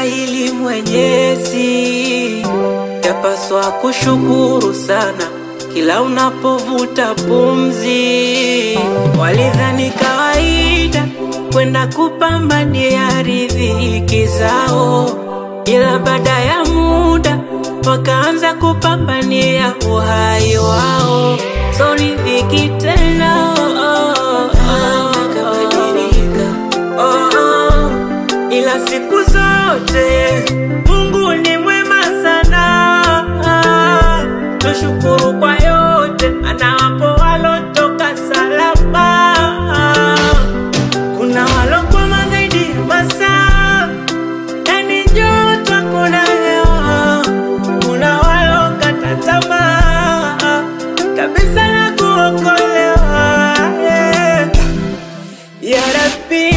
hili Mwenyezi, yapaswa kushukuru sana kila unapovuta pumzi. Walidhani kawaida kwenda kupambania riziki zao, ila baada ya muda wakaanza kupambania uhai wao. So riziki tena ila siku zote Mungu ni mwema sana. Tushukuru kwa yote anawapo walotoka salama. Kuna walokwama zaidi masaa, yani joto kuna hewa. Kuna walokata tamaa kabisa na kuokolewa. Ya Rabbi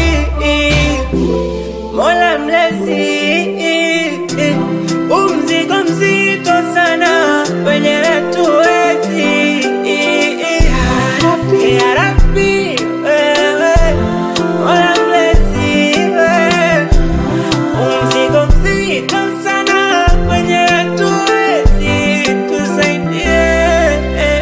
Mola Mlezi, mzigo mzito sana wenye tuwezi. Ya Rabbi Mola Mlezi, mzigo mzito sana wenye tuwezi. Tusaidie,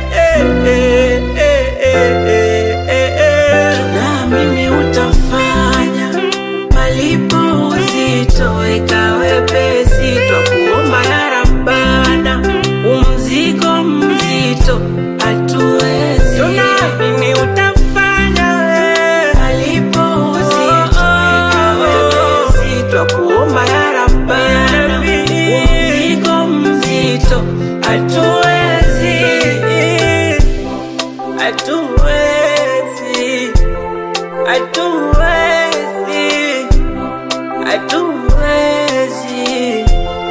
tunaamini utafanya malipo uzito ikawe pesi. Twakuomba ya Rabbana, mzigo mzito hatuwezi. Tunaamini utafanya malipo uzito ikawe pesi. Twakuomba ya Rabbana, mzigo mzito hatuwezi, hatuwezi, hatuwezi, hatuwezi,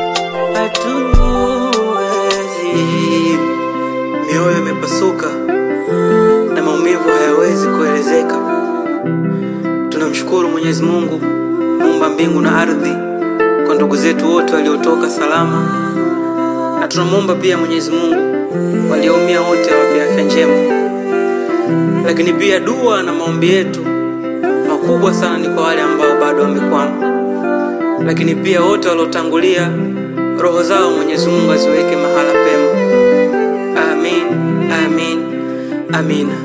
hatuwezi. Mioyo imepasuka na maumivu hayawezi kuelezeka. Tunamshukuru Mwenyezi Mungu muumba mbingu na ardhi kwa ndugu zetu wote waliotoka salama, na tunamuomba pia Mwenyezi Mungu walioumia wote awape afya njema. Lakini pia dua na maombi yetu makubwa sana ni kwa wale ambao bado wamekwama, lakini pia wote waliotangulia, roho zao Mwenyezi Mungu aziweke mahala pema. Amin, amin, amina.